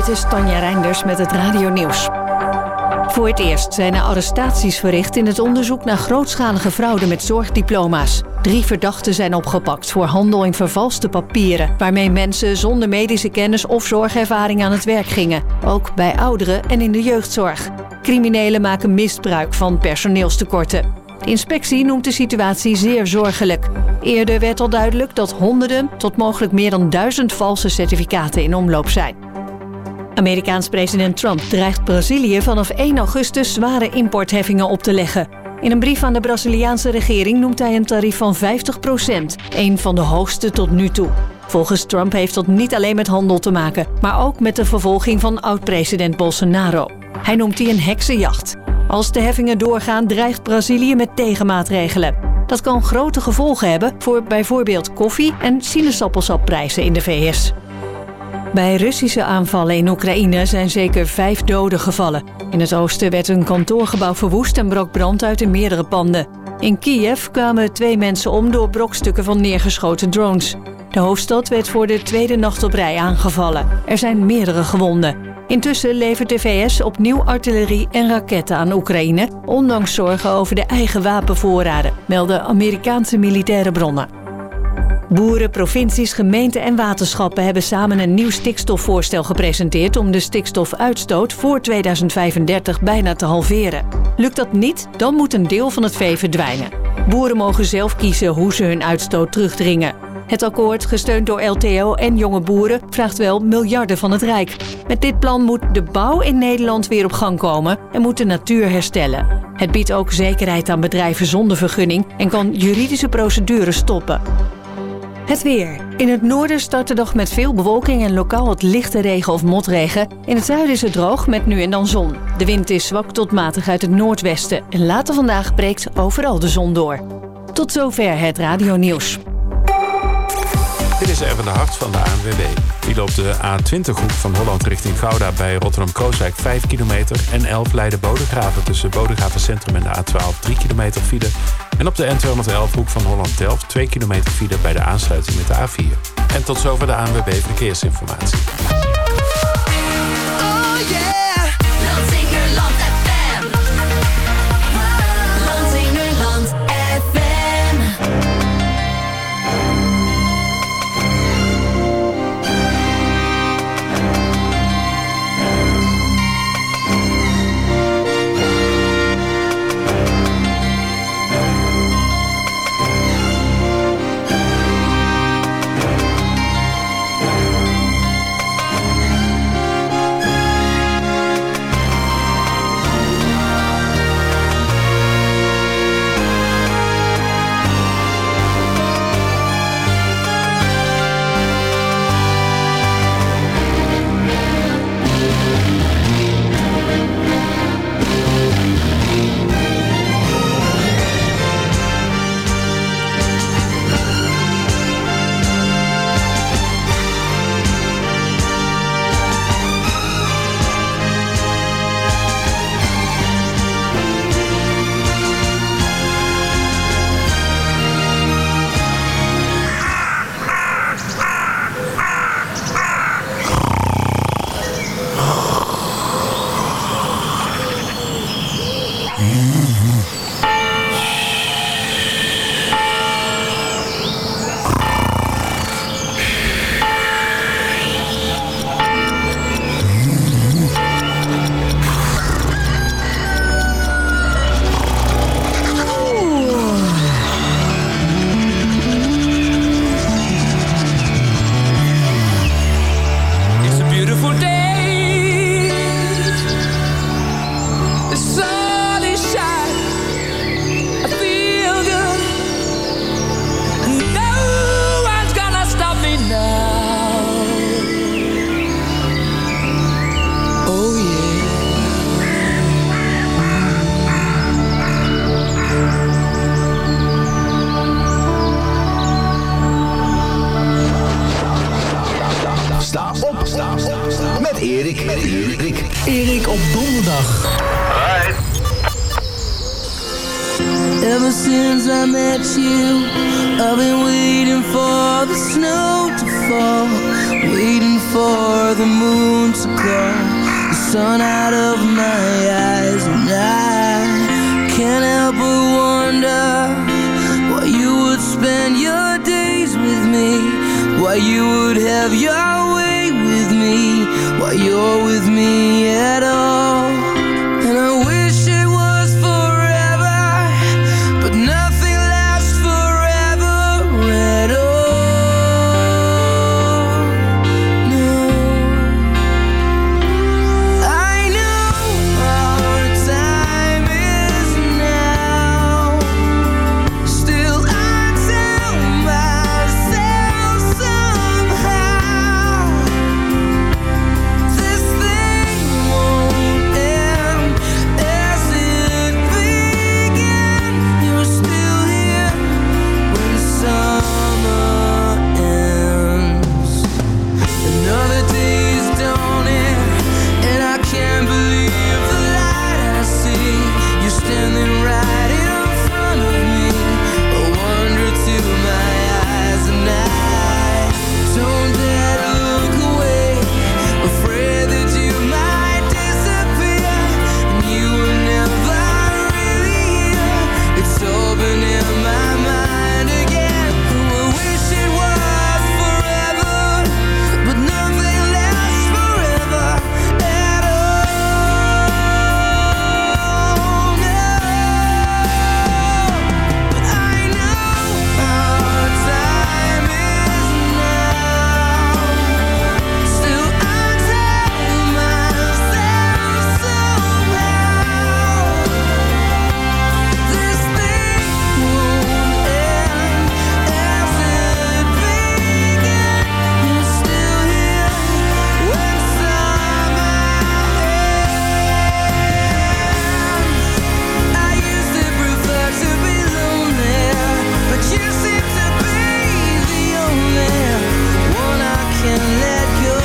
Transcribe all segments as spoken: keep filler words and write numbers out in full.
Dit is Tanja Reinders met het Radio Nieuws. Voor het eerst zijn er arrestaties verricht in het onderzoek naar grootschalige fraude met zorgdiploma's. Drie verdachten zijn opgepakt voor handel in vervalste papieren, waarmee mensen zonder medische kennis of zorgervaring aan het werk gingen. Ook bij ouderen en in de jeugdzorg. Criminelen maken misbruik van personeelstekorten. De inspectie noemt de situatie zeer zorgelijk. Eerder werd al duidelijk dat honderden tot mogelijk meer dan duizend valse certificaten in omloop zijn. Amerikaans president Trump dreigt Brazilië vanaf één augustus zware importheffingen op te leggen. In een brief aan de Braziliaanse regering noemt hij een tarief van vijftig procent, een van de hoogste tot nu toe. Volgens Trump heeft dat niet alleen met handel te maken, maar ook met de vervolging van oud-president Bolsonaro. Hij noemt die een heksenjacht. Als de heffingen doorgaan, dreigt Brazilië met tegenmaatregelen. Dat kan grote gevolgen hebben voor bijvoorbeeld koffie- en sinaasappelsapprijzen in de V S. Bij Russische aanvallen in Oekraïne zijn zeker vijf doden gevallen. In het oosten werd een kantoorgebouw verwoest en brak brand uit in meerdere panden. In Kiev kwamen twee mensen om door brokstukken van neergeschoten drones. De hoofdstad werd voor de tweede nacht op rij aangevallen. Er zijn meerdere gewonden. Intussen levert de V S opnieuw artillerie en raketten aan Oekraïne, ondanks zorgen over de eigen wapenvoorraden, melden Amerikaanse militaire bronnen. Boeren, provincies, gemeenten en waterschappen hebben samen een nieuw stikstofvoorstel gepresenteerd om de stikstofuitstoot voor tweeduizend vijfendertig bijna te halveren. Lukt dat niet, dan moet een deel van het vee verdwijnen. Boeren mogen zelf kiezen hoe ze hun uitstoot terugdringen. Het akkoord, gesteund door L T O en jonge boeren, vraagt wel miljarden van het Rijk. Met dit plan moet de bouw in Nederland weer op gang komen en moet de natuur herstellen. Het biedt ook zekerheid aan bedrijven zonder vergunning en kan juridische procedures stoppen. Het weer. In het noorden start de dag met veel bewolking en lokaal wat lichte regen of motregen. In het zuiden is het droog met nu en dan zon. De wind is zwak tot matig uit het noordwesten. En later vandaag breekt overal de zon door. Tot zover het Radio Nieuws. Dit is Erwin de Hart van de A N W B. Die loopt de A twintig hoek van Holland richting Gouda bij Rotterdam-Krooswijk vijf kilometer... en elf Leiden-Bodegraven tussen Bodegraven Centrum en de A twaalf drie kilometer file. En op de N tweehonderdelf hoek van Holland-Delft twee kilometer file bij de aansluiting met de A vier. En tot zover de A N W B Verkeersinformatie. Oh yeah, Lansingerland F M. Lansingerland F M. Erik op donderdag. Alright. Ever since I met you, I've been waiting for the snow to fall, waiting for the moon to come, the sun out of my eyes, and I can't help but wonder why you would spend your days with me, why you would have your way with me, why you're with me at all. And I wish it was forever, but nothing lasts forever at all. No, I know our time is now. Still I tell myself somehow this thing won't end as it began. You're still here when summer ends. Another day's dawning, and I can't believe the light I see. You're standing right in front of me, a wonder to my eyes, and I don't dare to look away, afraid that you might disappear, and you were never really here. It's all been in my mind again. I wish it was forever, but nothing lasts forever at all. No, but I know our time is now. Still I tell myself somehow this thing won't end as it began. You're still here when summer ends. I used to prefer to be lonely, but you seem to be the only one I can let go.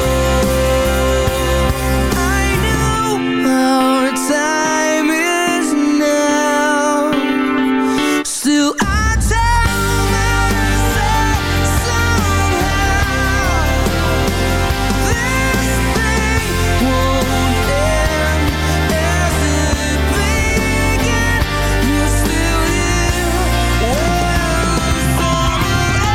I know our time is now. Still I tell myself somehow this thing won't end as it began. You're still here when summer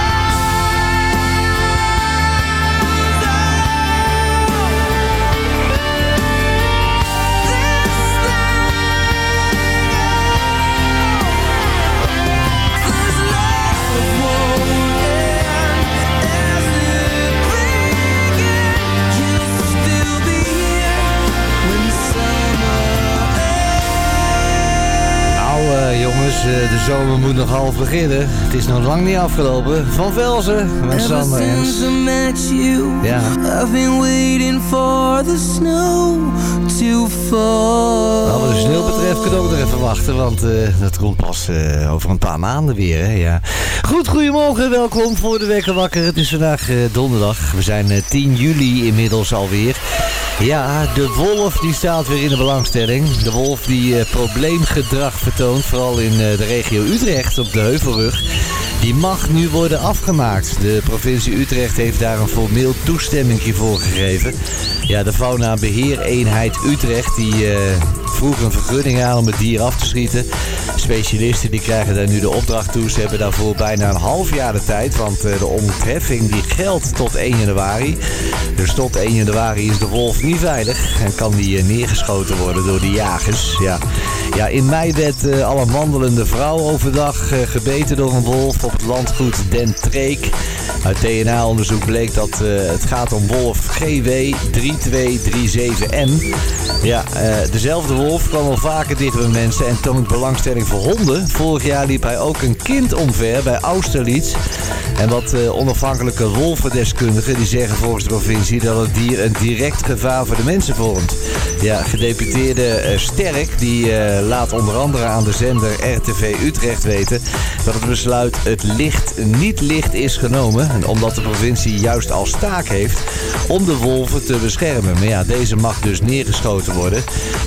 Nou eh, jongens, eh, de zomer moet nog half beginnen. Het is nog lang niet afgelopen. Van Velzen, met Ever Sander Ens. since I met you, Ja. I've been waiting for the snow to fall. Nou, wat de sneeuw betreft kunnen we ook nog even wachten, want eh, dat komt pas eh, over een paar maanden weer. Hè? Ja. Goed, goedemorgen, welkom voor de Wekker Wakker. Het is vandaag eh, donderdag, we zijn eh, tien juli inmiddels alweer. Ja, de wolf die staat weer in de belangstelling. De wolf die eh, probleemgedrag vertoont, vooral in eh, de regio Utrecht op de Heuvelrug. Die mag nu worden afgemaakt. De provincie Utrecht heeft daar een formeel toestemming voor gegeven. Ja, de Fauna-beheereenheid Utrecht die uh, vroeg een vergunning aan om het dier af te schieten. Specialisten die krijgen daar nu de opdracht toe. Ze hebben daarvoor bijna een half jaar de tijd, want uh, de ontheffing die geldt tot één januari. Dus tot één januari is de wolf niet veilig en kan die uh, neergeschoten worden door de jagers. Ja, ja in mei werd uh, al een wandelende vrouw overdag uh, gebeten door een wolf op het landgoed Den Treek. Uit D N A-onderzoek bleek dat uh, het gaat om wolf G W drie twee drie zeven M. Ja, uh, dezelfde wolf kwam al vaker dicht bij mensen en toont belangstelling voor honden. Vorig jaar liep hij ook een kind omver bij Austerlitz. En wat uh, onafhankelijke wolvendeskundigen die zeggen volgens de provincie dat het dier een direct gevaar voor de mensen vormt. Ja, gedeputeerde uh, Sterk die uh, laat onder andere aan de zender R T V Utrecht weten dat het besluit het licht niet licht is genomen. En omdat de provincie juist als taak heeft om de wolven te beschermen. Maar ja, deze mag dus neergeschoten worden. Ja, in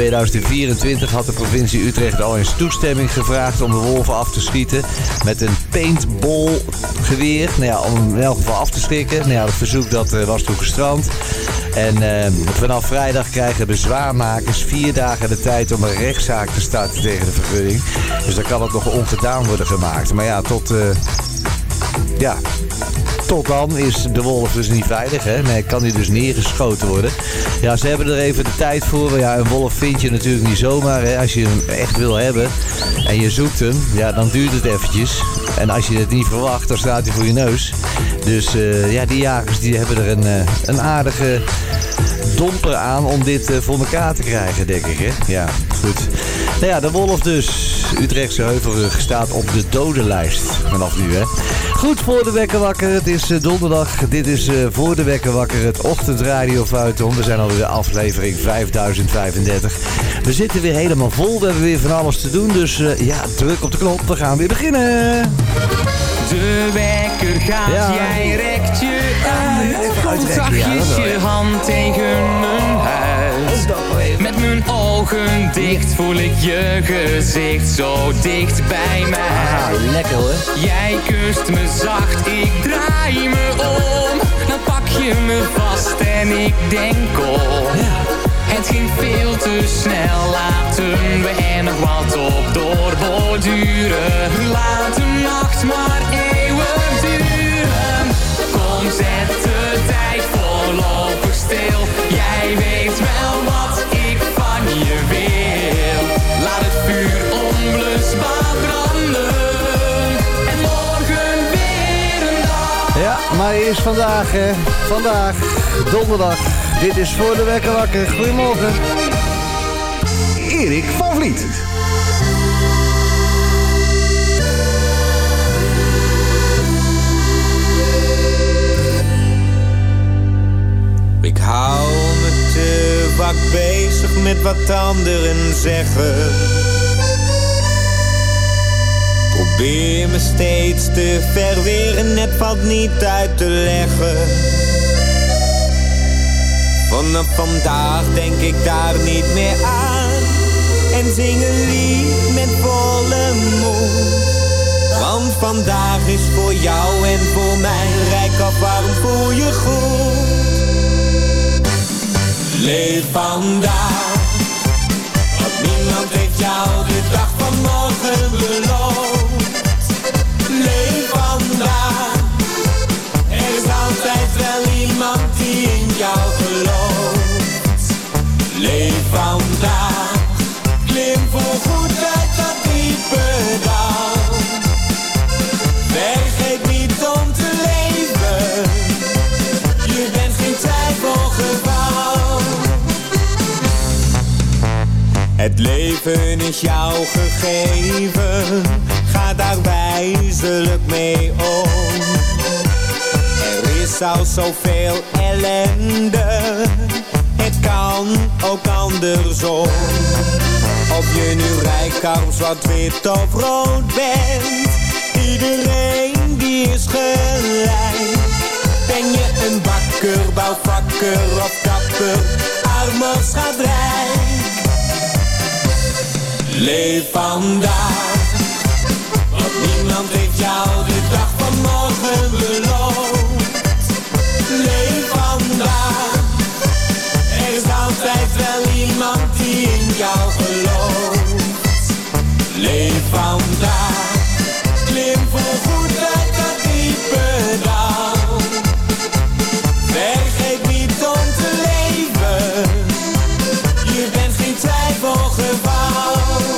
tweeduizend vierentwintig had de provincie Utrecht al eens toestemming gevraagd om de wolven af te schieten met een paintball-geweer. Nou ja, om hem in elk geval af te schrikken. Nou ja, dat verzoek dat, uh, was toen gestrand. En uh, vanaf vrijdag krijgen bezwaarmakers vier dagen de tijd om een rechtszaak te starten tegen de vergunning. Dus dan kan het nog ongedaan worden gemaakt. Maar ja, tot... Uh, ja... Tot dan is de wolf dus niet veilig, hè? Nee, kan die dus neergeschoten worden. Ja, ze hebben er even de tijd voor. Maar ja, een wolf vind je natuurlijk niet zomaar, hè? Als je hem echt wil hebben en je zoekt hem, ja, dan duurt het eventjes. En als je het niet verwacht, dan staat hij voor je neus. Dus uh, ja, die jagers die hebben er een, uh, een aardige domper aan om dit uh, voor elkaar te krijgen, denk ik, hè? Ja, goed. Nou ja, de wolf dus. Utrechtse Heuvelrug staat op de dodenlijst vanaf nu, hè. Goed, voor de wekker wakker. Het is uh, donderdag. Dit is uh, voor de wekker wakker het ochtendradio Feuilleton. We zijn alweer aflevering vijfduizend vijfendertig. We zitten weer helemaal vol. We hebben weer van alles te doen. Dus uh, ja, druk op de knop. We gaan weer beginnen. De wekker gaat, Ja. jij rekt je uit. Komt zachtjes je hand tegen mijn huid. Met mijn ogen dicht voel ik je gezicht zo dicht bij mij. Ah, lekker hoor. Jij kust me zacht, ik draai me om. Dan pak je me vast en ik denk op. Het ging veel te snel, laten we er nog wat op doorborduren. Laat de nacht maar eeuwig duren. Kom, zet de tijd voorlopig stil. Jij weet wel wat ik van je wil. Laat het vuur onblusbaar branden. En morgen weer een dag. Ja, maar eerst vandaag, hè. Vandaag, donderdag. Dit is voor de wekker wakker. Goedemorgen. Erik van Vliet. Ik hou me te vaak bezig met wat anderen zeggen. Probeer me steeds te verweren, het valt niet uit te leggen. Vanaf vandaag denk ik daar niet meer aan en zing een lied met volle mond. Want vandaag is voor jou en voor mij rijk of warm, voel je goed. Leef vandaag, want niemand heeft jou de dag van morgen beloofd. Leef vandaag, er is altijd wel iemand die in jou gelooft. Leef vandaag, klim voorgoed uit dat diepe dal. Vergeet niet om te leven, je bent geen twijfelgeval. Het leven is jou gegeven, ga daar wijselijk mee om. Er is al zoveel ellende, het kan ook andersom. Of je nu rijk, arm, zwart, wit of rood bent, iedereen die is gelijk. Ben je een bakker, bouwvakker of kapper, arm of schatrijk. Leef vandaag, want niemand heeft jou de dag van morgen beloofd. Leef vandaag, er is altijd wel iemand die in jou gelooft. Leef vandaag, klim voorgoed uit dat diepe dal. Vergeet niet om te leven, je bent geen twijfelgeval.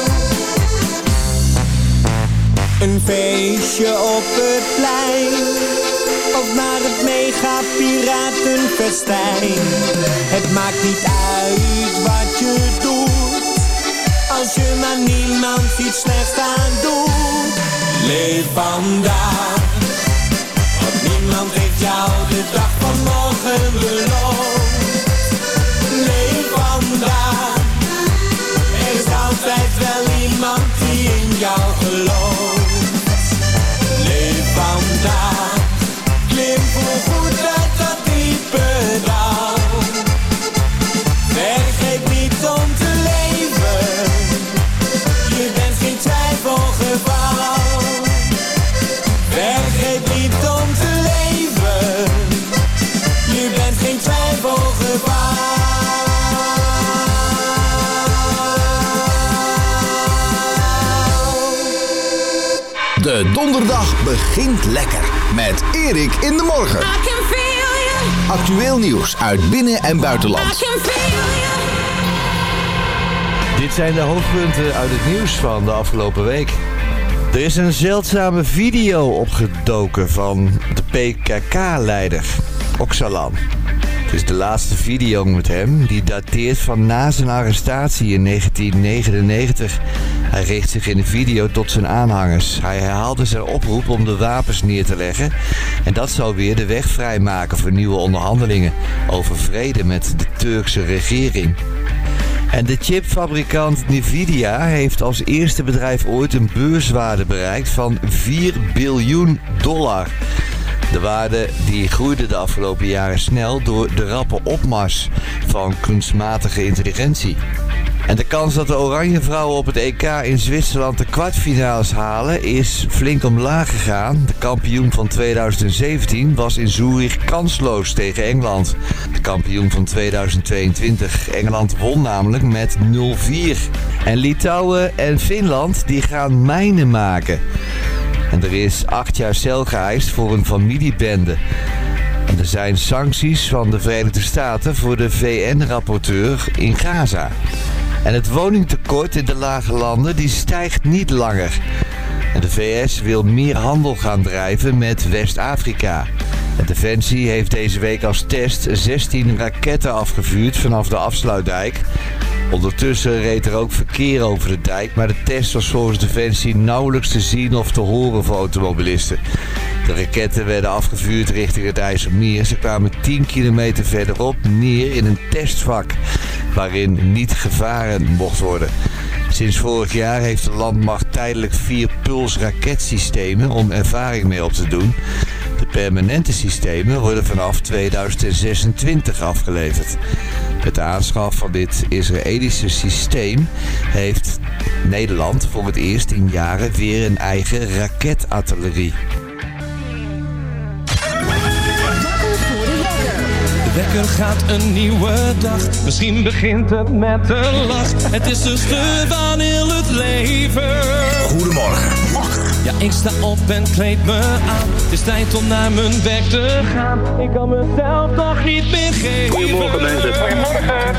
Een feestje op het plein, of naar het mega piratenfestijn. Het maakt niet uit wat je doet, als je maar niemand iets slechts aan doet. Leef vandaag, want niemand heeft jou de dag van morgen beloofd. Leef vandaag, er is altijd wel iemand die in jou gelooft. Leef vandaag, klim voorgoed uit dat diepe dal. Vergeet niet om te leven. De donderdag begint lekker met Erik in de morgen. I can feel you. Actueel nieuws uit binnen- en buitenland. I can feel you. Dit zijn de hoofdpunten uit het nieuws van de afgelopen week. Er is een zeldzame video opgedoken van de P K K-leider Öcalan. Het is de laatste video met hem, die dateert van na zijn arrestatie in negentien negenennegentig. Hij richt zich in de video tot zijn aanhangers. Hij herhaalde zijn oproep om de wapens neer te leggen. En dat zou weer de weg vrijmaken voor nieuwe onderhandelingen over vrede met de Turkse regering. En de chipfabrikant Nvidia heeft als eerste bedrijf ooit een beurswaarde bereikt van vier biljoen dollar. De waarde die groeide de afgelopen jaren snel door de rappe opmars van kunstmatige intelligentie. En de kans dat de Oranje Vrouwen op het E K in Zwitserland de kwartfinales halen is flink omlaag gegaan. De kampioen van tweeduizend zeventien was in Zurich kansloos tegen Engeland. De kampioen van tweeduizend tweeëntwintig. Engeland won namelijk met nul vier. En Litouwen en Finland die gaan mijnen maken. En er is acht jaar cel geëist voor een familiebende. En er zijn sancties van de Verenigde Staten voor de V N-rapporteur in Gaza. En het woningtekort in de lage landen die stijgt niet langer. En de V S wil meer handel gaan drijven met West-Afrika. En Defensie heeft deze week als test zestien raketten afgevuurd vanaf de afsluitdijk. Ondertussen reed er ook verkeer over de dijk, maar de test was volgens Defensie nauwelijks te zien of te horen voor automobilisten. De raketten werden afgevuurd richting het IJsselmeer. Ze kwamen tien kilometer verderop neer in een testvak waarin niet gevaren mocht worden. Sinds vorig jaar heeft de landmacht tijdelijk vier pulsraketsystemen om ervaring mee op te doen. De permanente systemen worden vanaf tweeduizend zesentwintig afgeleverd. Met de aanschaf van dit Israëlische systeem heeft Nederland voor het eerst in jaren weer een eigen raketartillerie. De wekker gaat een nieuwe dag. Misschien begint het met een lach. Het is de sleur van heel het leven. Goedemorgen. Ja, ik sta op en kleed me aan. Het is tijd om naar mijn werk te gaan. Ik kan mezelf toch niet meer geven. Goedemorgen mensen. Goedemorgen.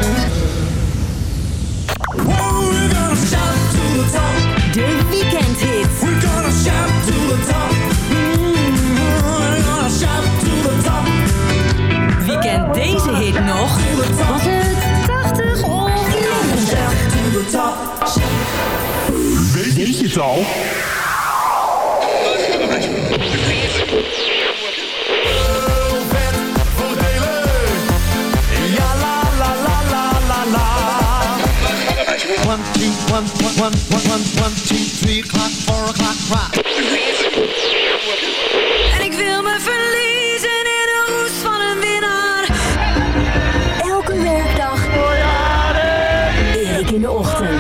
De weekendhit. We're gonna shout to the top. We're gonna shout to the top. Wie kent deze hit nog? Was het tachtig of negentig? Weet je het al? One, two, one, one, one, one, one, one, two, three o'clock, four o'clock, rock. En ik wil me verliezen in de roes van een winnaar. Elke werkdag. Erik in de ochtend.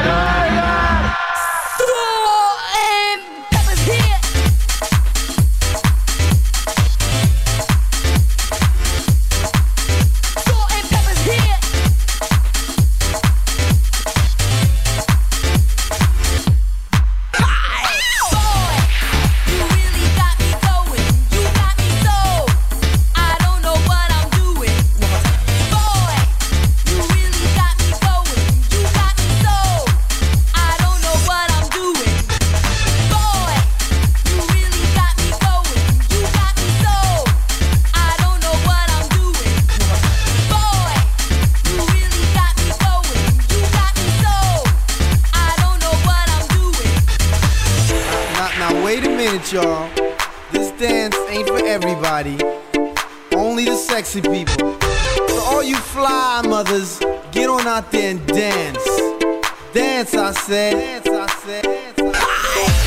Y'all, this dance ain't for everybody, only the sexy people. So all you fly mothers, get on out there and dance. Dance, I said. Dance, I said. Dance, I said.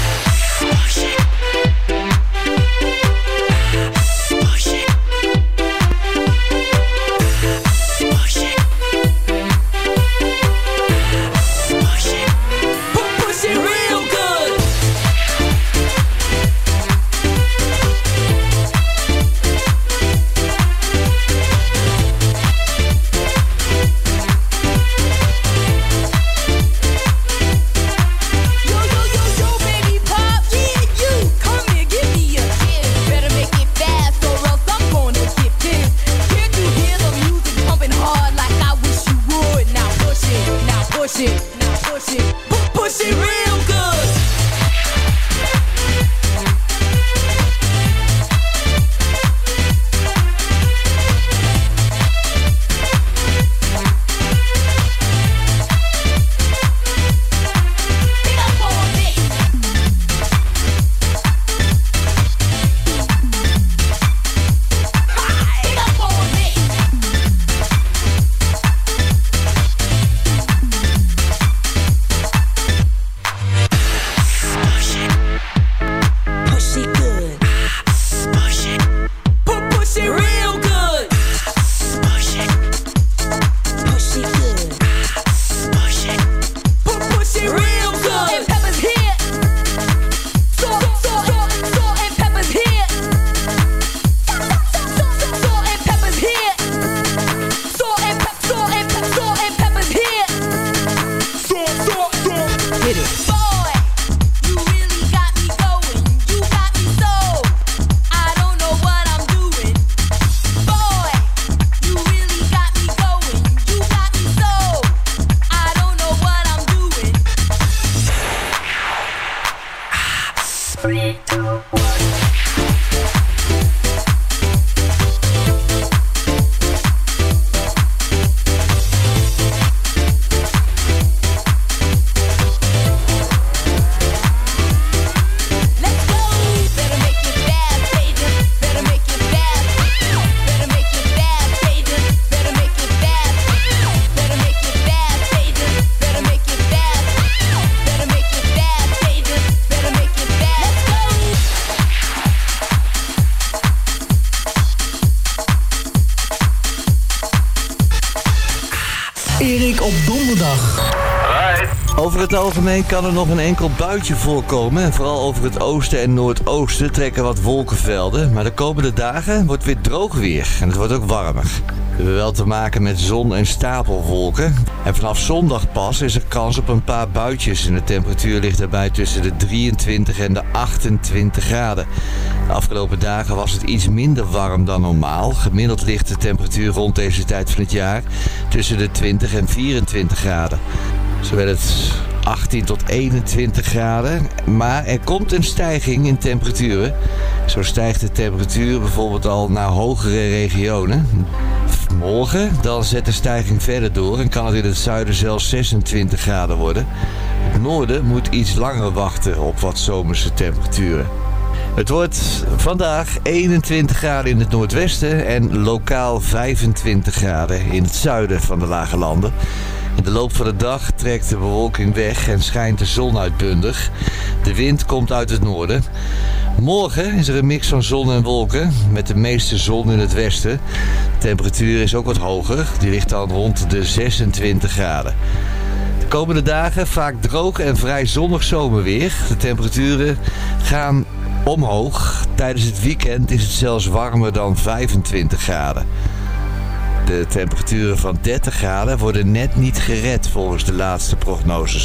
Erik op donderdag. Over het algemeen kan er nog een enkel buitje voorkomen. En vooral over het oosten en noordoosten trekken wat wolkenvelden. Maar de komende dagen wordt weer droog weer. En het wordt ook warmer. We hebben wel te maken met zon en stapelwolken. En vanaf zondag pas is er kans op een paar buitjes. En de temperatuur ligt daarbij tussen de drieëntwintig en de achtentwintig graden. De afgelopen dagen was het iets minder warm dan normaal. Gemiddeld ligt de temperatuur rond deze tijd van het jaar tussen de twintig en vierentwintig graden. Zo werd het achttien tot eenentwintig graden, maar er komt een stijging in temperaturen. Zo stijgt de temperatuur bijvoorbeeld al naar hogere regionen. Morgen dan zet de stijging verder door en kan het in het zuiden zelfs zesentwintig graden worden. Het noorden moet iets langer wachten op wat zomerse temperaturen. Het wordt vandaag eenentwintig graden in het noordwesten en lokaal vijfentwintig graden in het zuiden van de lage landen. In de loop van de dag trekt de bewolking weg en schijnt de zon uitbundig. De wind komt uit het noorden. Morgen is er een mix van zon en wolken, met de meeste zon in het westen. De temperatuur is ook wat hoger, die ligt dan rond de zesentwintig graden. De komende dagen vaak droog en vrij zonnig zomerweer. De temperaturen gaan omhoog. Tijdens het weekend is het zelfs warmer dan vijfentwintig graden. De temperaturen van dertig graden worden net niet gered volgens de laatste prognoses.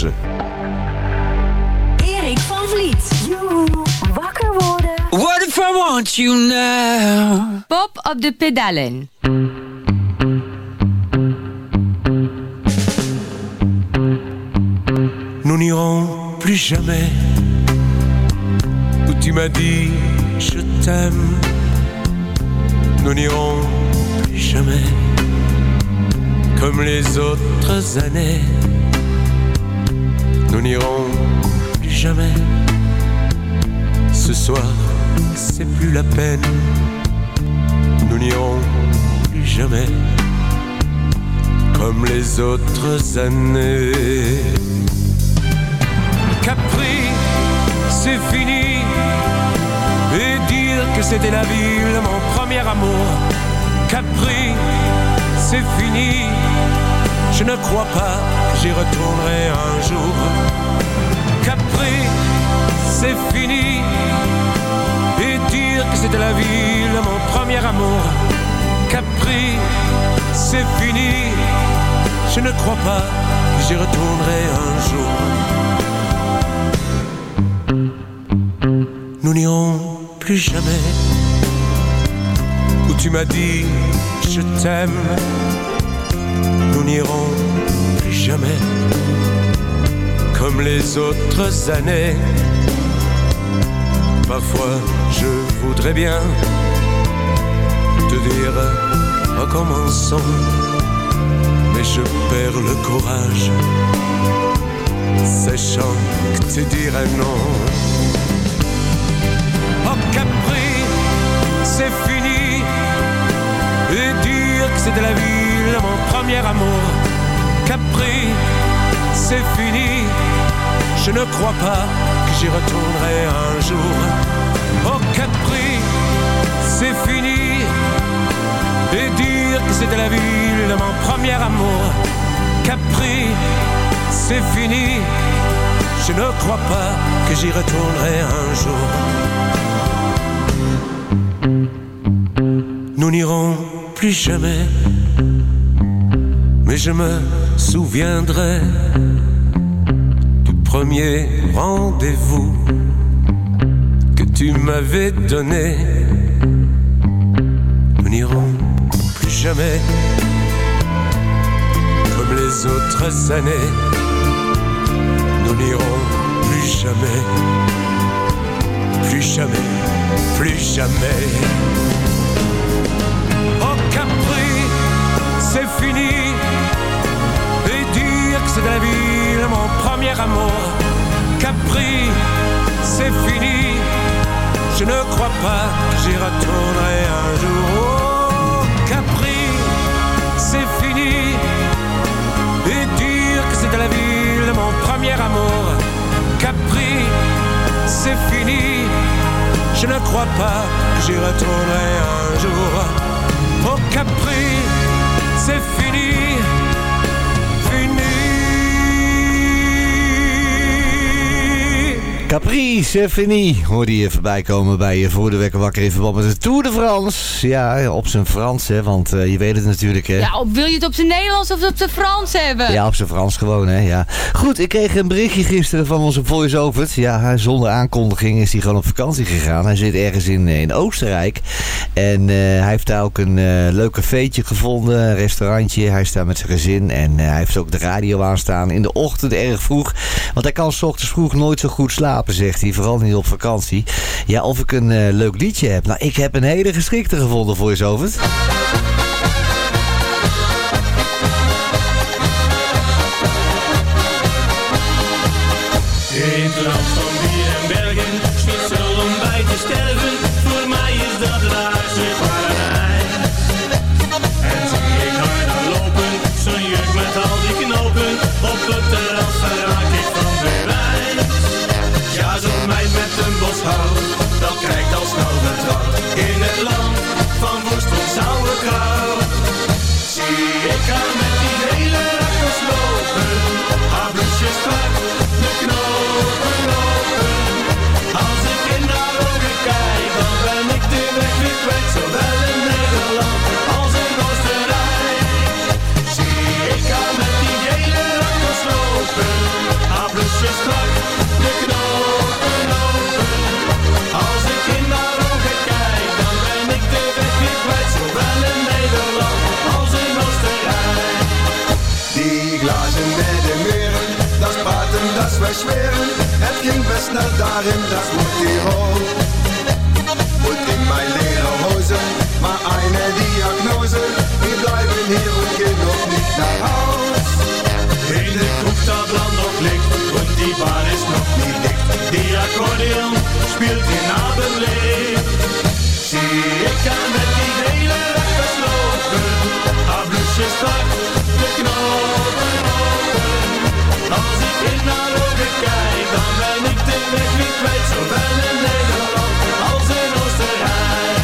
Erik van Vliet. Joe, wakker worden. What if I want you now? Pop op de pedalen. Nous n'irons plus jamais où tu m'as dit je t'aime. Nous n'irons plus jamais comme les autres années. Nous n'irons plus jamais. Ce soir, c'est plus la peine. Nous n'irons plus jamais comme les autres années. Capri, c'est fini. Et dire que c'était la ville, mon premier amour. Capri, c'est fini. Je ne crois pas que j'y retournerai un jour. Capri, c'est fini. Et dire que c'était la ville, mon premier amour. Capri, c'est fini. Je ne crois pas que j'y retournerai un jour. Nous n'irons plus jamais où tu m'as dit je t'aime. Nous n'irons plus jamais comme les autres années. Parfois je voudrais bien te dire recommençons, mais je perds le courage, sachant que tu dirais non. Oh Capri, c'est fini. Et dire que c'était la ville, mon premier amour. Capri, c'est fini. Je ne crois pas que j'y retournerai un jour. Oh Capri, c'est fini. Et dire que c'était la ville, mon premier amour. Capri, c'est fini. Je ne crois pas que j'y retournerai un jour. Nous n'irons plus jamais, mais je me souviendrai du premier rendez-vous que tu m'avais donné. Nous n'irons plus jamais comme les autres années. Nous n'irons plus jamais, plus jamais, plus jamais. Oh Capri, c'est fini. Et dire que c'est de la ville, mon premier amour. Capri, c'est fini. Je ne crois pas que j'y retournerai un jour. Oh Capri, c'est fini. Et dire que c'est de la ville, mon premier amour. Capri, c'est fini. Je ne crois pas que j'y retournerai un jour. Oh Capri, c'est fini. Capri, c'est fini, hoorde je voorbij komen bij je voor de wekker wakker in verband met de Tour de France. Ja, op zijn Frans, hè, want uh, je weet het natuurlijk, hè. Ja, op, wil je het op zijn Nederlands of op zijn Frans hebben? Ja, op zijn Frans gewoon, hè, ja. Goed, ik kreeg een berichtje gisteren van onze voice-over. Ja, zonder aankondiging is hij gewoon op vakantie gegaan. Hij zit ergens in, in Oostenrijk. En uh, hij heeft daar ook een uh, leuk cafeetje gevonden, een restaurantje. Hij is daar met zijn gezin en uh, hij heeft ook de radio aanstaan in de ochtend erg vroeg. Want hij kan 's ochtends vroeg nooit zo goed slapen, zegt hij. Vooral niet op vakantie. Ja, of ik een uh, leuk liedje heb. Nou, ik heb een hele geschikte gevonden voor je zoveel. In het land van bier en bergen, schnitzel om bij te sterven. Voor mij is dat het aardse paradijs. En zie ik haar dan lopen, zo'n jurk met al die knopen. Op het terras, daar raak ik van bewijs. Ja, zo'n meid met een bos hout, dat krijgt al snel vertrouwd. In het land van worst en sauerkraut. Zie ik haar met die hele rakkers lopen, haar bloesje strak, de knopen lopen. Als ik in haar ogen kijk, dan ben ik de weg weer kwijt. Zowel in Nederland als in Oostenrijk. Zie ik haar met die hele rakkers lopen, haar bloesje strak, de knopen lopen. Als ik in haar ogen kijk, dan ben ik de weg weer kwijt. Zowel in Nederland als in Oostenrijk. Die glazen met de meren, dat is praten, dat is verschweren. Het ging best snel daarin, dat is Tirol. Moet in mijn leren hozen, maar eine Diagnose. Wir bleiben hier und gehen noch nicht nach Haus. In de kroeg dat brand nog licht, und die bar is nog niet dicht. Die accordeon speelt in Abendlicht. Zie ik haar met die hele rakkers lopen, haar bloesje strak, de knopen open. Als ik in haar ogen kijk, dan ben ik de weg weer kwijt. Zowel in Nederland als in Oostenrijk.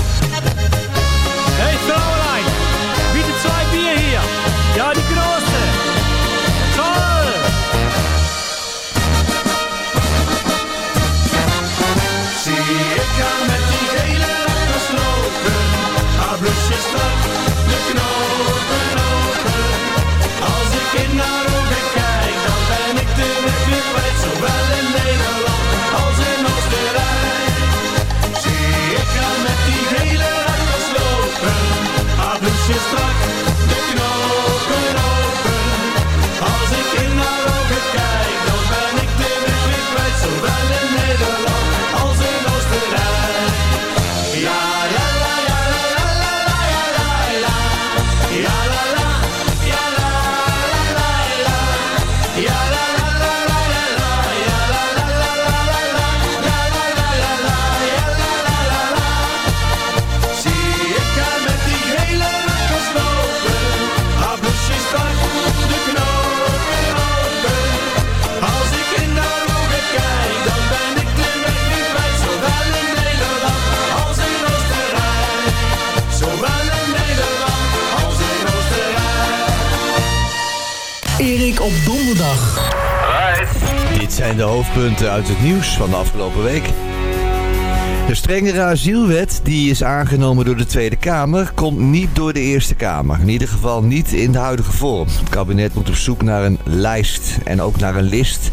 Hey Fraulein, bitte zwei Bier hier. Ja, die große. Toll. Zie ik haar met die hele rakkers lopen, haar bloesje strak, de knopen open. Als ik in haar ogen kijk, dan ben ik de weg weer kwijt. Zowel in Nederland als in Oostenrijk. Zie ik haar met die hele rakkers lopen, haar bloesje strak, de knopen open. Als ik in haar ogen kijk, dan ben ik de weg weer kwijt. Zowel in Nederland als in Oostenrijk. Ja, ja, la, ja, la, la, la, ja, la, la. Ja, la, la, ja, la, la, la, la. Ja, la, la, la, la, la, ja, la, la, la, la, la. Ja, la, la, la, la, ja, la, la, la, la. Zie ik haar met die hele rakkers lopen, haar bloesje strak, de knopen open. Als ik in haar ogen kijk, dan ben ik de weg weer kwijt. Zowel in Nederland als in Oostenrijk. Zowel in Nederland als in Oostenrijk. Erik op donderdag. Dit zijn de hoofdpunten uit het nieuws van de afgelopen week. De strengere asielwet die is aangenomen door de Tweede Kamer komt niet door de Eerste Kamer. In ieder geval niet in de huidige vorm. Het kabinet moet op zoek naar een lijst en ook naar een list.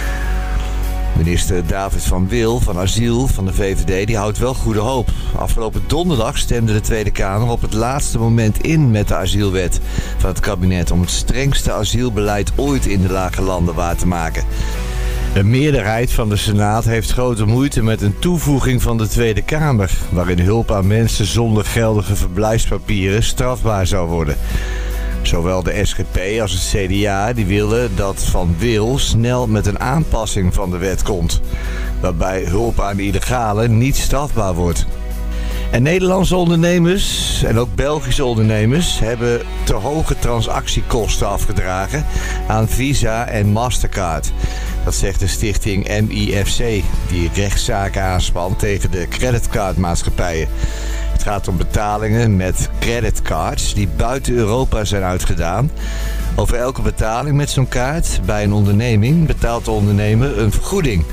Minister David van Wil van Asiel van de V V D die houdt wel goede hoop. Afgelopen donderdag stemde de Tweede Kamer op het laatste moment in met de asielwet van het kabinet om het strengste asielbeleid ooit in de lage landen waar te maken. Een meerderheid van de Senaat heeft grote moeite met een toevoeging van de Tweede Kamer, waarin hulp aan mensen zonder geldige verblijfspapieren strafbaar zou worden. Zowel de S G P als het C D A die willen dat Van Wil snel met een aanpassing van de wet komt, waarbij hulp aan de illegalen niet strafbaar wordt. En Nederlandse ondernemers en ook Belgische ondernemers hebben te hoge transactiekosten afgedragen aan Visa en Mastercard. Dat zegt de stichting M I F C, die rechtszaken aanspant tegen de creditcardmaatschappijen. Het gaat om betalingen met creditcards die buiten Europa zijn uitgedaan. Over elke betaling met zo'n kaart bij een onderneming betaalt de ondernemer een vergoeding.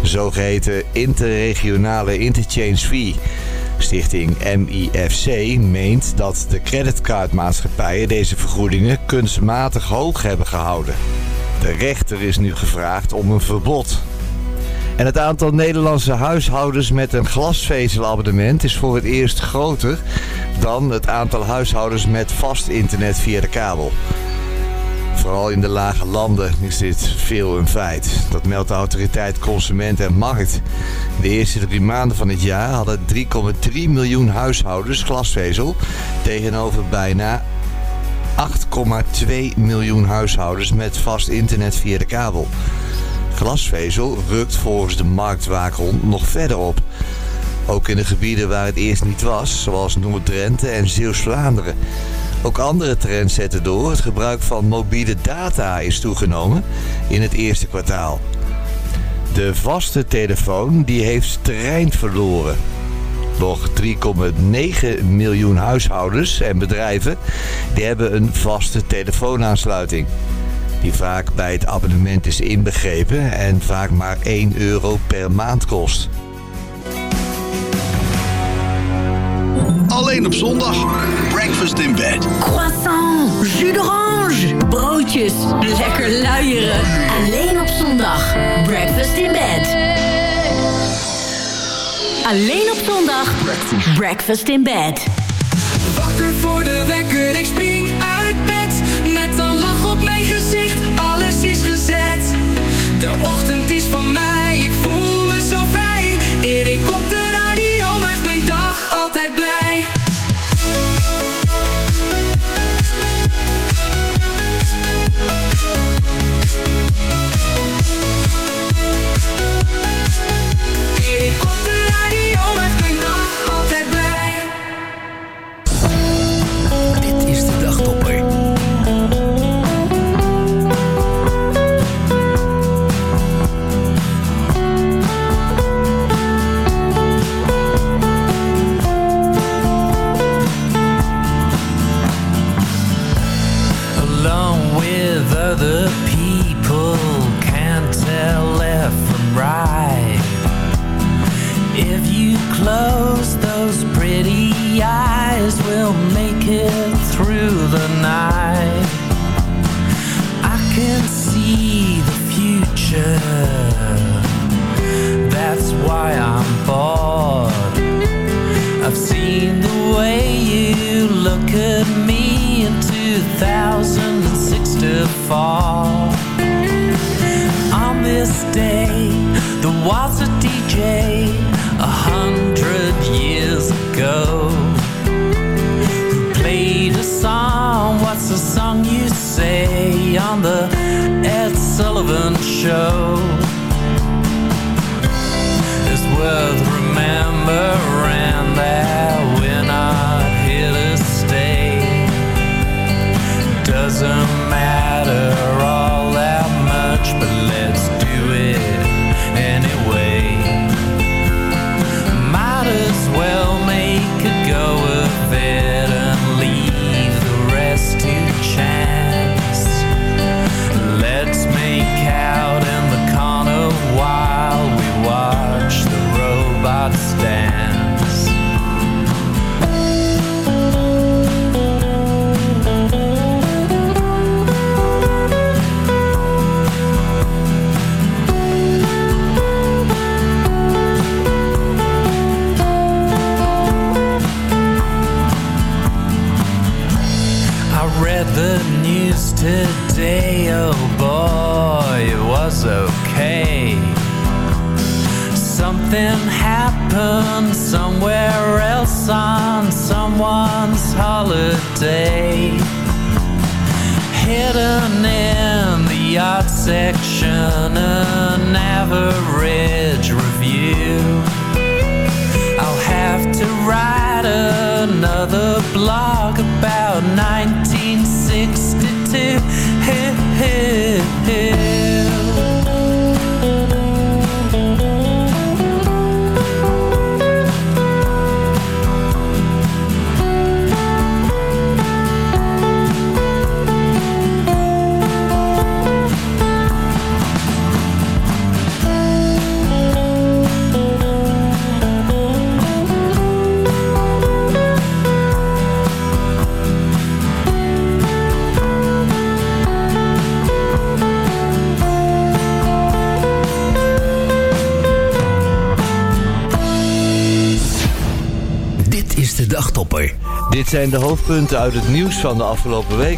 De zogeheten interregionale interchange fee. Stichting M I F C meent dat de creditcardmaatschappijen deze vergoedingen kunstmatig hoog hebben gehouden. De rechter is nu gevraagd om een verbod. En het aantal Nederlandse huishoudens met een glasvezelabonnement is voor het eerst groter dan het aantal huishoudens met vast internet via de kabel. Vooral in de lage landen is dit veel een feit. Dat meldt de autoriteit Consument en Markt. De eerste drie maanden van het jaar hadden drie komma drie miljoen huishoudens glasvezel tegenover bijna acht komma twee miljoen huishoudens met vast internet via de kabel. Glasvezel rukt volgens de marktwaakhond nog verder op. Ook in de gebieden waar het eerst niet was, zoals Noord-Drenthe en Zeeuws-Vlaanderen. Ook andere trends zetten door. Het gebruik van mobiele data is toegenomen in het eerste kwartaal. De vaste telefoon die heeft terrein verloren. Nog drie komma negen miljoen huishoudens en bedrijven die hebben een vaste telefoonaansluiting. Die vaak bij het abonnement is inbegrepen en vaak maar één euro per maand kost. Alleen op zondag. Breakfast in bed. Croissant, jus d'orange, broodjes, lekker luieren. Alleen op zondag. Breakfast in bed. Alleen op zondag. Breakfast in bed. Wakker voor de wekker, ik spring uit bed. Met een lach op mijn gezicht, alles is gezet. De ochtend is van mij, ik voel me zo vrij. Erik op de radio maakt mijn dag altijd blij. Erik op de radio maakt mijn dag altijd blij. Dit is de Dagtopper. Alone with other people, can't tell left from right. If you close those pretty eyes, we'll make it through the night. I can see the future, that's why I'm bored. I've seen the way you look at me in two thousand six to fall. On this day, the waltzer D J, a hundred years ago, who played a song, what's the song you say, on the Ed Sullivan Show. It's worth remembering that we're not here to stay. Doesn't matter all that much, but let's do it anyway. Might as well make a go of it and leave the rest to chance. Let's make out in the corner while we watch the robots dance. Read the news today, oh boy, it was okay. Something happened somewhere else on someone's holiday. Hidden in the art section, an average review. I'll have to write another blog about nineteen sixty-two. Hey, hey, hey. Dit zijn de hoofdpunten uit het nieuws van de afgelopen week.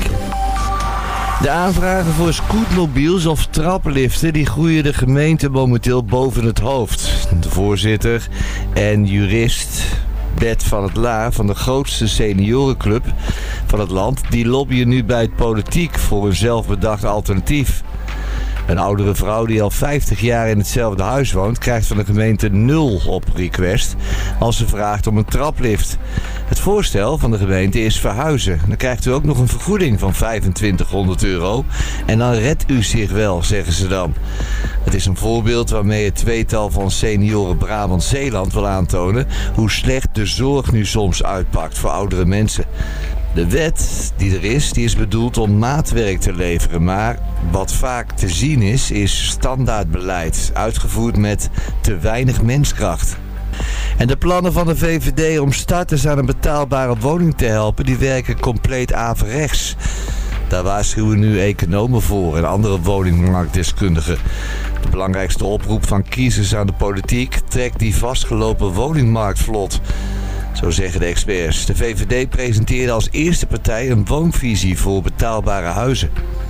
De aanvragen voor scootmobiels of trapliften die groeien de gemeente momenteel boven het hoofd. De voorzitter en jurist Bert van het Laar van de grootste seniorenclub van het land, die lobbyen nu bij het politiek voor een zelfbedacht alternatief. Een oudere vrouw die al vijftig jaar in hetzelfde huis woont, krijgt van de gemeente nul op request als ze vraagt om een traplift. Het voorstel van de gemeente is verhuizen. Dan krijgt u ook nog een vergoeding van vijfentwintighonderd euro en dan redt u zich wel, zeggen ze dan. Het is een voorbeeld waarmee het tweetal van senioren Brabant-Zeeland wil aantonen hoe slecht de zorg nu soms uitpakt voor oudere mensen. De wet die er is, die is bedoeld om maatwerk te leveren. Maar wat vaak te zien is, is standaardbeleid. Uitgevoerd met te weinig menskracht. En de plannen van de V V D om starters aan een betaalbare woning te helpen, die werken compleet averechts. Daar waarschuwen nu economen voor en andere woningmarktdeskundigen. De belangrijkste oproep van kiezers aan de politiek: trekt die vastgelopen woningmarkt vlot. Zo zeggen de experts. De V V D presenteerde als eerste partij een woonvisie voor betaalbare huizen.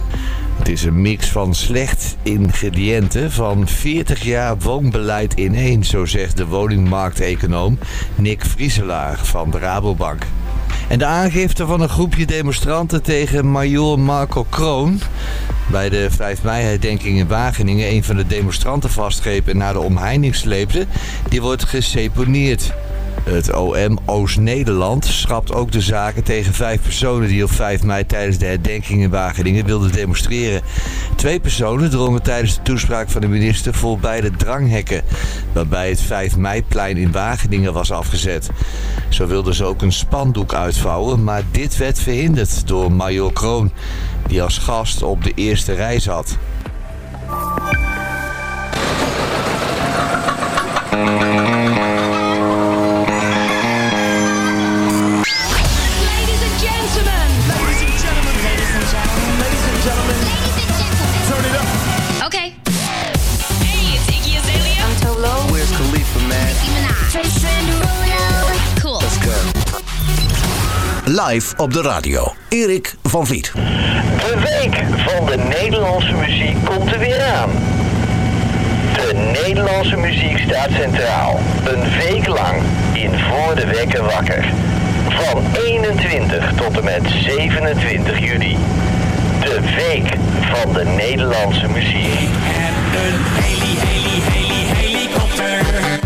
Het is een mix van slecht ingrediënten van veertig jaar woonbeleid in één, zo zegt de woningmarkteconoom Nick Vrieselaar van de Rabobank. En de aangifte van een groepje demonstranten tegen majoor Marco Kroon bij de vijf mei-herdenking in Wageningen een van de demonstranten vastgreep en naar de omheining sleepte, die wordt geseponeerd. Het O M Oost-Nederland schrapt ook de zaken tegen vijf personen die op vijf mei tijdens de herdenking in Wageningen wilden demonstreren. Twee personen drongen tijdens de toespraak van de minister voorbij de dranghekken, waarbij het vijf mei-plein in Wageningen was afgezet. Zo wilden ze ook een spandoek uitvouwen, maar dit werd verhinderd door majoor Kroon, die als gast op de eerste rij zat. Okay. Hey, it's Iggy Azalea. I'm Tolo. Where's Khalifa, man? Nicki Minaj. Trace Derulo. Cool. Let's go. Live op de radio. Erik van Vliet. De week van de Nederlandse muziek komt er weer aan. De Nederlandse muziek staat centraal. Een week lang in Voor de Wekker Wakker. Van eenentwintig tot en met zevenentwintig juli. De week van de Nederlandse muziek. En een heli, heli, heli, helikopter.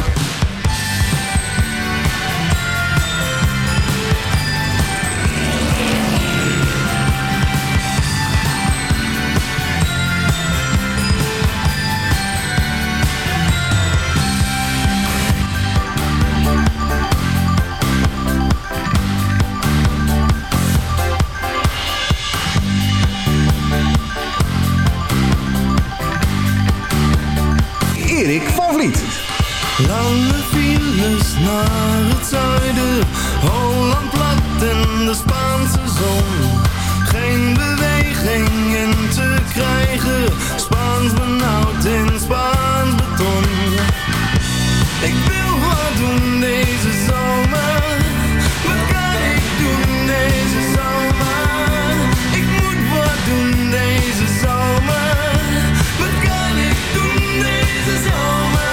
Erik van Vliet. Lange files naar het zuiden, Holland plat en de Spaanse zon. Geen beweging in te krijgen, Spaans benauwd in Spaans beton. Ik wil wat doen deze zomer, wat kan ik doen deze zomer? Ik moet wat doen deze zomer, wat kan ik doen deze zomer?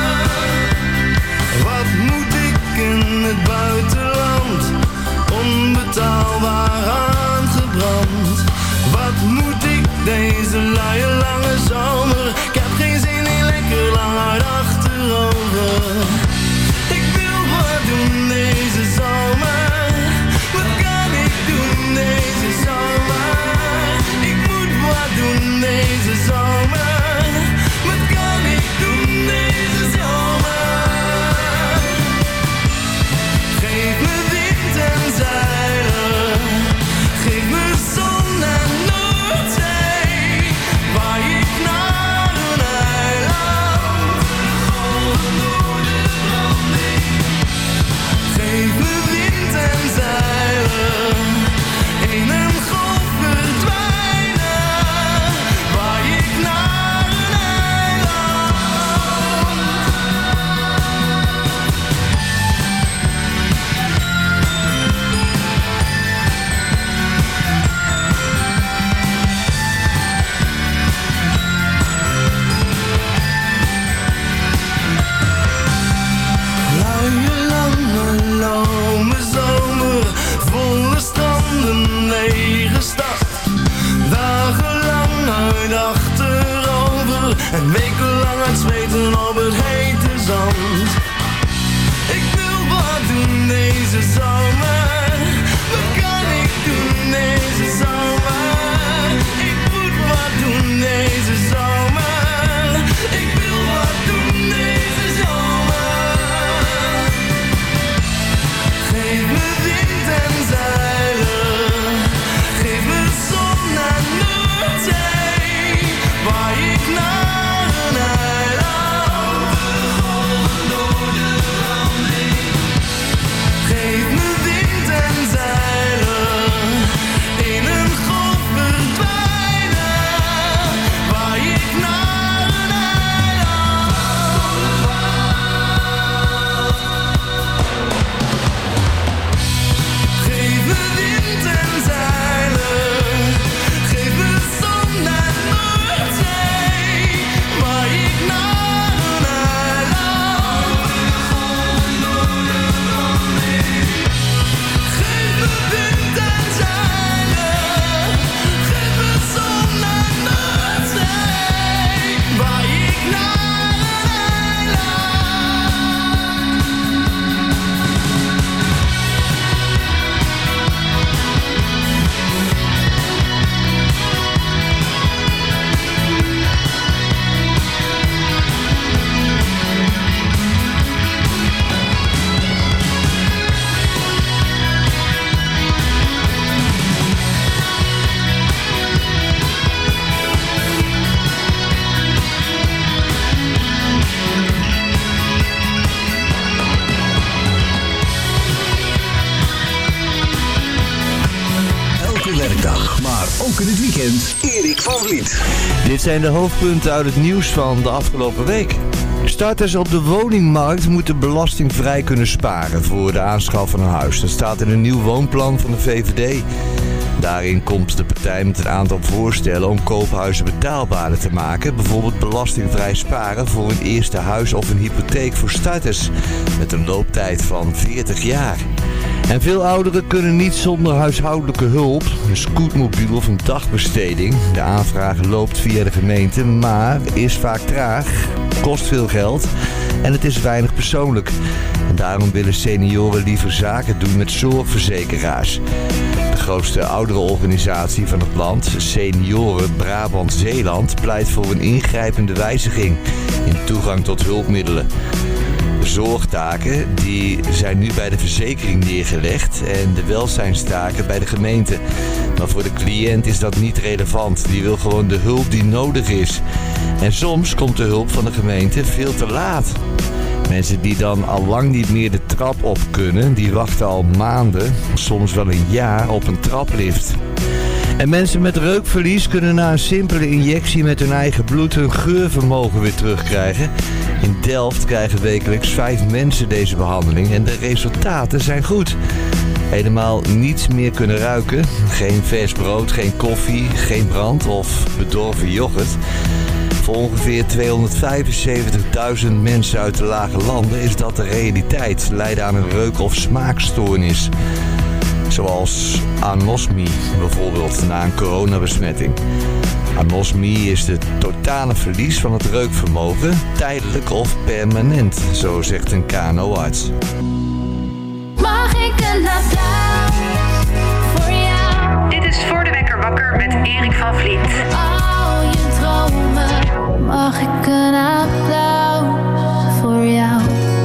Wat moet ik in het buitenland, onbetaalbaar aangebrand? Wat moet ik deze luie lange zomer? Ik heb geen zin in lekker lang hard achterover. Ik wil wat doen deze zomer, wat kan ik doen deze zomer? Ik moet wat doen deze zomer, wat kan ik doen deze zomer? Geef me wind en zeilen, geef me zon en Noordzee, waar ik naar een eiland, golven door de branding. Geef me wind en zeilen, in een golf verdwijnen, waar ik naar wekenlang aan het zweten op het hete zand. Ik wil wat doen deze zomer. Wat kan ik doen deze zomer? Ik moet wat doen deze zomer. Ik wil wat doen deze zomer. Geef me wind en zeilen. Geef me zon naar Noordzee. Waar ik naar een eiland. Golven door de landing. Geef me wind en zeilen. In een golf verdwijnen. Waar ik naar een eiland. Geef me wind en zeilen. Geef me zon naar Noordzee. Waar ik naar een eiland. Geef me wind en zeilen. Geef me zon naar Noordzee. Waar ik naar een Elke werkdag, maar ook in het weekend. Erik van Vliet. Dit zijn de hoofdpunten uit het nieuws van de afgelopen week. Starters op de woningmarkt moeten belastingvrij kunnen sparen voor de aanschaf van een huis. Dat staat in een nieuw woonplan van de V V D. Daarin komt de partij met een aantal voorstellen om koophuizen betaalbaarder te maken. Bijvoorbeeld belastingvrij sparen voor een eerste huis of een hypotheek voor starters. Met een looptijd van veertig jaar. En veel ouderen kunnen niet zonder huishoudelijke hulp, een scootmobiel of een dagbesteding. De aanvraag loopt via de gemeente, maar is vaak traag, kost veel geld en het is weinig persoonlijk. En daarom willen senioren liever zaken doen met zorgverzekeraars. De grootste ouderenorganisatie van het land, Senioren Brabant-Zeeland, pleit voor een ingrijpende wijziging in toegang tot hulpmiddelen. De zorgtaken die zijn nu bij de verzekering neergelegd en de welzijnstaken bij de gemeente. Maar voor de cliënt is dat niet relevant. Die wil gewoon de hulp die nodig is. En soms komt de hulp van de gemeente veel te laat. Mensen die dan al lang niet meer de trap op kunnen, die wachten al maanden, soms wel een jaar op een traplift. En mensen met reukverlies kunnen na een simpele injectie met hun eigen bloed hun geurvermogen weer terugkrijgen. In Delft krijgen wekelijks vijf mensen deze behandeling en de resultaten zijn goed. Helemaal niets meer kunnen ruiken. Geen vers brood, geen koffie, geen brand of bedorven yoghurt. Voor ongeveer tweehonderdvijfenzeventigduizend mensen uit de lage landen is dat de realiteit. Ze lijden aan een reuk- of smaakstoornis. Zoals anosmie bijvoorbeeld na een coronabesmetting. Anosmie is het totale verlies van het reukvermogen, tijdelijk of permanent, zo zegt een K N O-arts. Mag ik een applaus voor jou? Dit is Voor de Wekker Wakker met Erik van Vliet. Al je dromen, mag ik een applaus voor jou?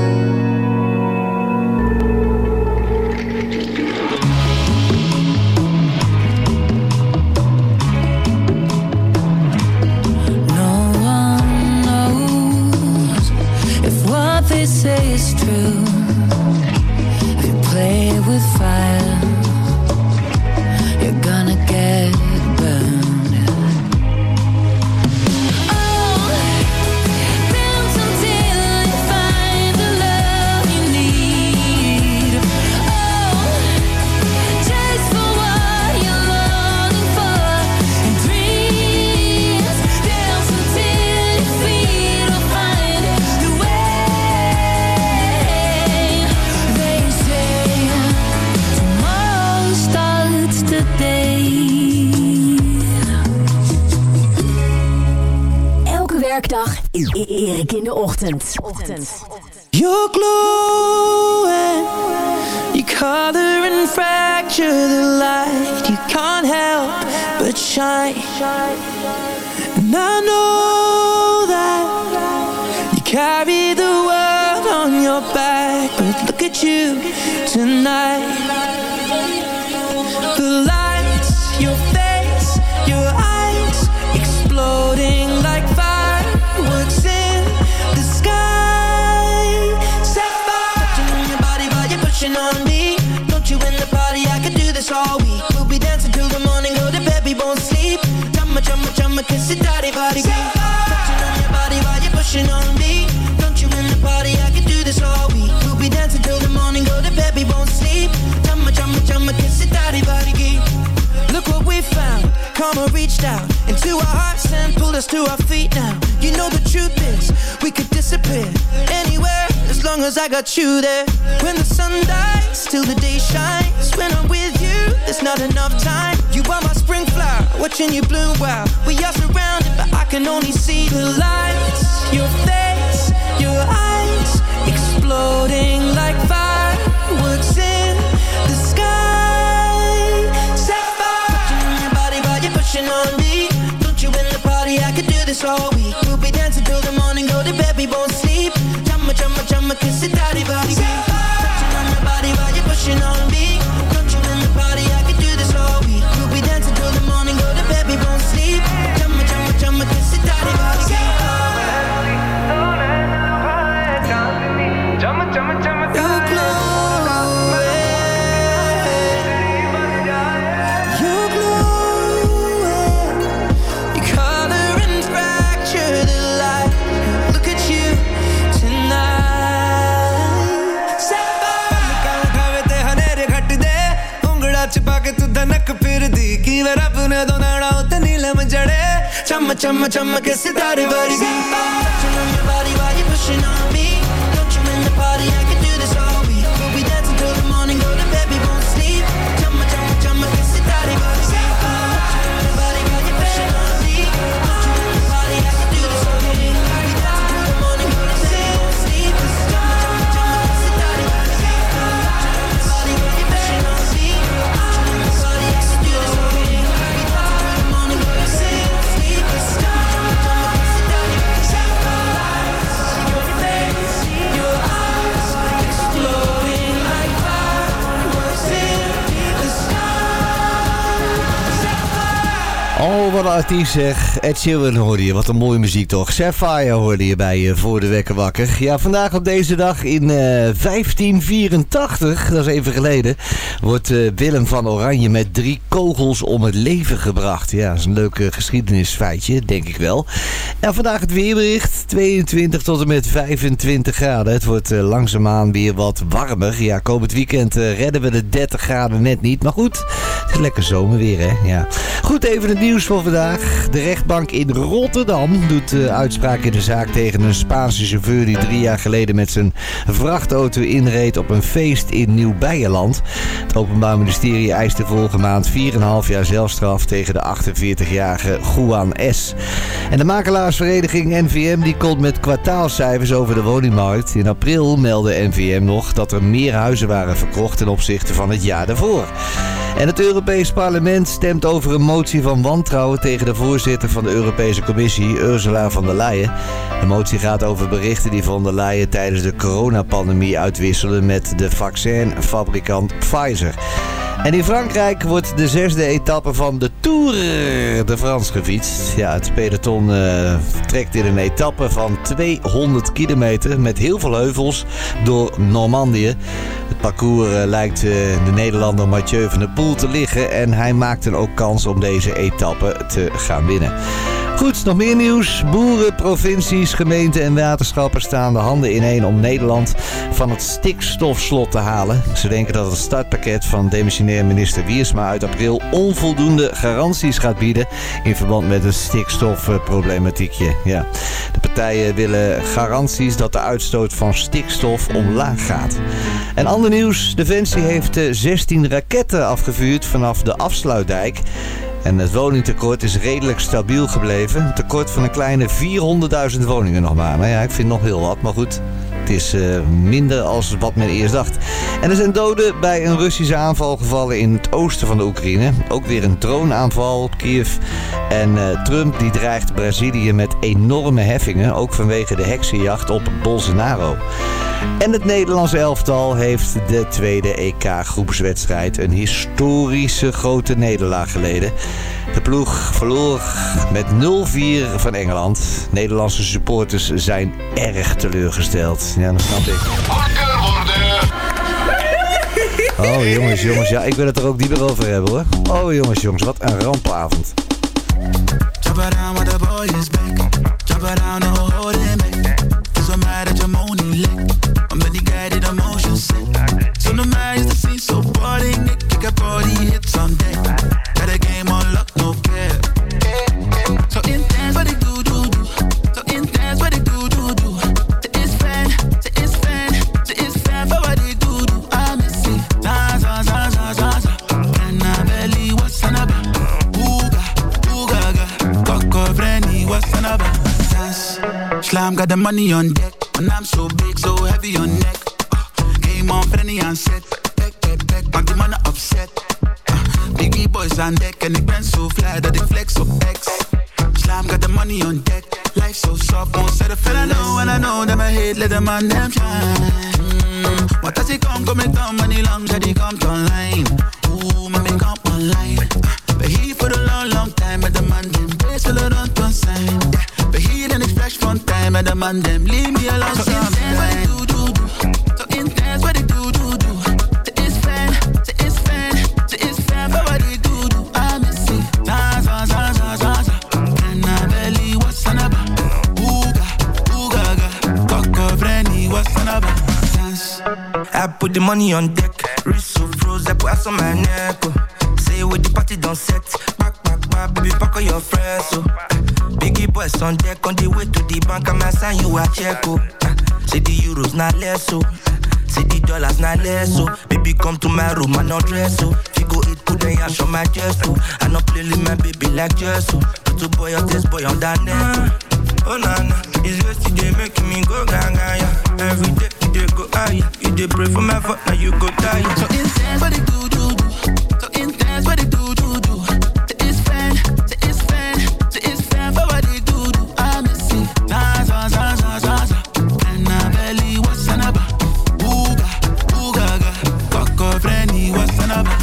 They say it's true. If you play with fire, you're gonna get burned. Oh, dance until you find the love you need. Oh, chase for what you're longing for. And dreams, dance until your feet will find the way. werkdag is Erik in de ochtend. ochtend. You're glowing, you color and fracture the light. You can't help but shine. And I know that you carry the world on your back, but look at you tonight. The lights, your face, your eyes, exploding like fireworks in the sky. Set fire, touching on your body while you're pushing on me. Don't you in the party, I could do this all week. We'll be dancing till the morning, go to bed, we won't sleep. Chumma, chumma, chumma, kiss it, daddy, body. Touching on your body while you're pushing on me. Don't you in the party, I could do this all week. We'll be dancing till the morning, go to bed, we won't sleep. Chumma, chumma, chumma, kiss it, daddy, body. Look what we found, karma reached out into our hearts and pulled us to our feet now. You know the truth is, we could disappear anywhere as long as I got you there. When the sun dies, till the day shines. When I'm with you, there's not enough time. You are my spring flower, watching you bloom wild. We are surrounded, but I can only see the lights. Your face, your eyes, exploding like fireworks in the sky. On me, don't you in the party, I could do this all week. We'll be dancing till the morning, go to bed, we won't sleep. Chumma, chumma, chumma, kiss it, daddy, body. Touching on your body while you're pushing on me. Don't you in the party, I could do this all week. We'll be dancing till the morning, go to bed, we won't sleep. Chumma, chumma, chumma, kiss it, daddy, body. Chumma, chumma, chumma, धनक फिरदी की वे रब ने दो नाड़ा उते नीलम जड़े चम चम चम के सितारे वर्गी touching on your body while you're pushing on me. Don't you in the party, I can do this all week. We'll be dancing till the morning, go to bed, we won't sleep. Chum chum chum के सितारे वर्गी touching on your body while you're pushing on me. Don't you in the party, I can do this all week. We'll be dancing till the morning, go to bed, we won't sleep. Chum chum chum के सितारे वर्गी touching on your body while you're pushing on me. Oh, wat een artiest zeg. Ed Sheeran hoorde je. Wat een mooie muziek toch. Sapphire hoorde je bij je Voor de Wekker Wakker. Ja, vandaag op deze dag in uh, vijftien vierentachtig, dat is even geleden, wordt uh, Willem van Oranje met drie kogels om het leven gebracht. Ja, dat is een leuk uh, geschiedenisfeitje, denk ik wel. En vandaag het weerbericht. tweeëntwintig tot en met vijfentwintig graden. Het wordt uh, langzaamaan weer wat warmer. Ja, komend weekend uh, redden we de dertig graden net niet. Maar goed, het is lekker zomerweer, hè. Ja. Goed, even het nieuws voor vandaag. De rechtbank in Rotterdam doet uh, uitspraak in de zaak tegen een Spaanse chauffeur die drie jaar geleden met zijn vrachtauto inreed op een feest in Nieuw-Beierland. Het Openbaar Ministerie eiste vorige maand vier komma vijf jaar celstraf tegen de achtenveertigjarige Juan S. En de makelaarsvereniging N V M die komt met kwartaalcijfers over de woningmarkt. In april meldde N V M nog dat er meer huizen waren verkocht ten opzichte van het jaar daarvoor. En het Europees Parlement stemt over een motie van wantrouwen tegen de voorzitter van de Europese Commissie, Ursula von der Leyen. De motie gaat over berichten die von der Leyen tijdens de coronapandemie uitwisselde met de vaccinfabrikant Pfizer. En in Frankrijk wordt de zesde etappe van de Tour de France gefietst. Ja, het peloton uh, trekt in een etappe van tweehonderd kilometer met heel veel heuvels door Normandië. Het parcours uh, lijkt uh, de Nederlander Mathieu van der Poel te liggen en hij maakt dan ook kans om deze etappe te gaan winnen. Goed, nog meer nieuws. Boeren, provincies, gemeenten en waterschappen staan de handen ineen om Nederland van het stikstofslot te halen. Ze denken dat het startpakket van demissionair minister Wiersma uit april onvoldoende garanties gaat bieden in verband met het stikstofproblematiekje. Ja. De partijen willen garanties dat de uitstoot van stikstof omlaag gaat. En ander nieuws. Defensie heeft zestien raketten afgevuurd vanaf de afsluitdijk. En het woningtekort is redelijk stabiel gebleven. Een tekort van een kleine vierhonderdduizend woningen nog maar. Nou ja, ik vind nog heel wat, maar goed. Het is uh, minder als wat men eerst dacht. En er zijn doden bij een Russische aanval gevallen in het oosten van de Oekraïne. Ook weer een droneaanval op Kiev. En uh, Trump die dreigt Brazilië met enorme heffingen. Ook vanwege de heksenjacht op Bolsonaro. En het Nederlandse elftal heeft de tweede E K-groepswedstrijd een historische grote nederlaag geleden. De ploeg verloor met nul vier van Engeland. Nederlandse supporters zijn erg teleurgesteld. Ja, dat snap ik. Wakker worden! Oh jongens, jongens, ja, ik wil het er ook dieper over hebben hoor. Oh jongens, jongens, wat een rampavond. Jump around with the boy is back. Jump around, no holding back. Cause I'm mad at your money lick. I'm really guided emotion sick. So no man is the scene so boring. Kick a body hits on deck. Got a game on lock, no care. So intense what they do, do, do. So intense what they do, do, do. Ze is fan, ze is fan. Ze is fan for what they do, do. I miss it. Za, za, za, za, za, za. And I belly what's on a back. Ooga, ooga, ga. Coco, Frenny, what's on a back. Slam got the money on deck. And I'm so big, so heavy on neck. Uh, game on, Frenny on set. Back, back, back, maak die mannen upset. Uh, biggie boys on deck. En ik ben so fly dat ik flex op X. Slam got the money on deck. Life so soft, won't set a feel. And I know, and I know that my hate let the man them shine. Mm, wat als ik kom, kom ik dan, maar niet lang dat die komt online. Oeh, maar ik kom online. Uh, we here for a long, long time. Met de man them best zullen rond ons zijn. Yeah, we here in the flash van time. Met de man them leave me alone. So intense what they do, do, do. So intense what they do, do, do. Ze is fan, ze is fan. Ze is fan for what they do, do. I miss it. Za, za, za, za, za, za. And I belly what's on a back. Ooga, ooga, ga. Coco, Frenny, what's on a back. I put the money on deck. Wrist so froze, I put ice on my neck. Oh. Say with the party done set. Back, back, back, baby, pack on your friends. So. Uh, biggie boys on deck, on the way to the bank, I'm assign you a check. Oh. Uh, say the euros not less, so. Uh, say the dollars not less, so. Baby, come to my room, I not dress, so. If you go eat, put the ash on my chest, so. I not play with my baby like just, so. Put two boy on this boy on that net. Oh, nah, nah, it's just today making me go gaga, yeah. Every day, you dey go higher. You dey pray for my fuck, now you go tired. So intense what they do, do, do. So intense what they do, do, do. Ze is fan, ze is fan. Ze is fan for what they do, do. I miss it. Za, za, za, za, za, za. And I belly what's on a back. Ooga, ooga, ga. Coco, Frenny, what's on a back.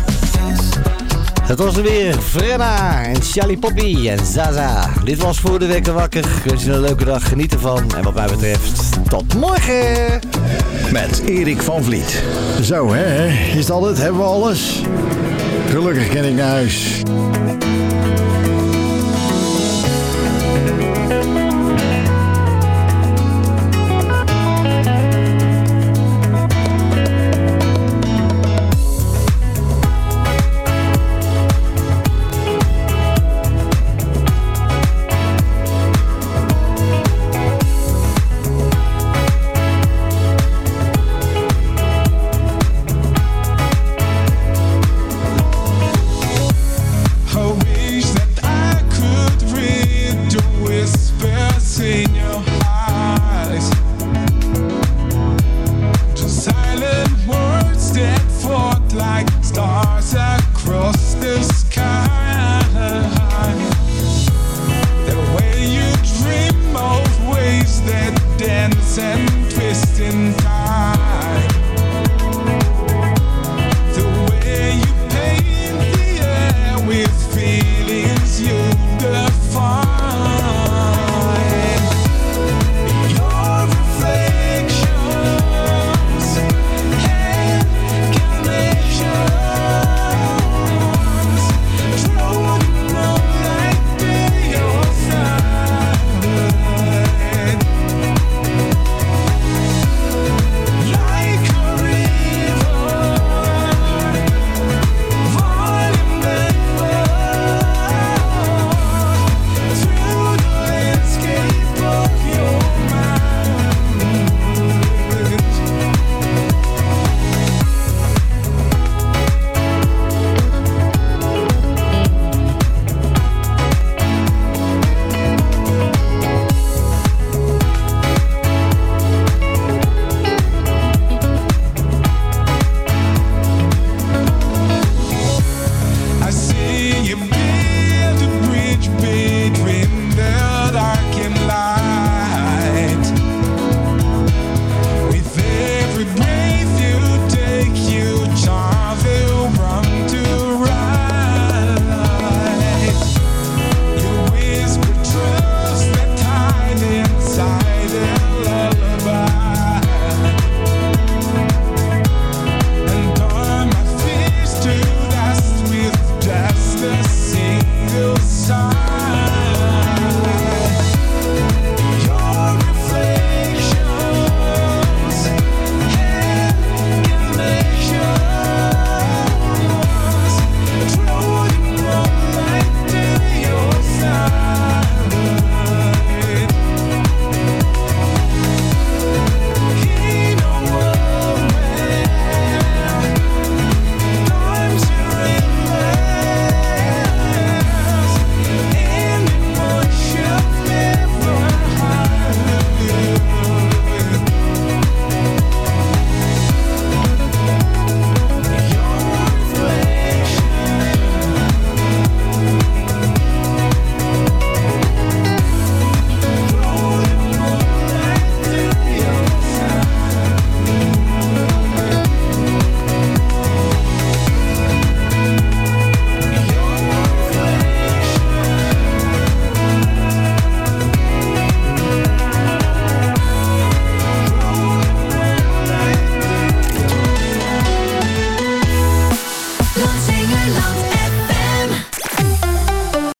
Het was er weer, Frenna en Charlie Poppy en Zaza. Dit was Voor de Wekker Wakker. Ik wens je een leuke dag, geniet ervan. En wat mij betreft, tot morgen! Met Erik van Vliet. Zo hè, is dat het? Hebben we alles? Gelukkig ken ik naar huis. Oh, we in je buurt.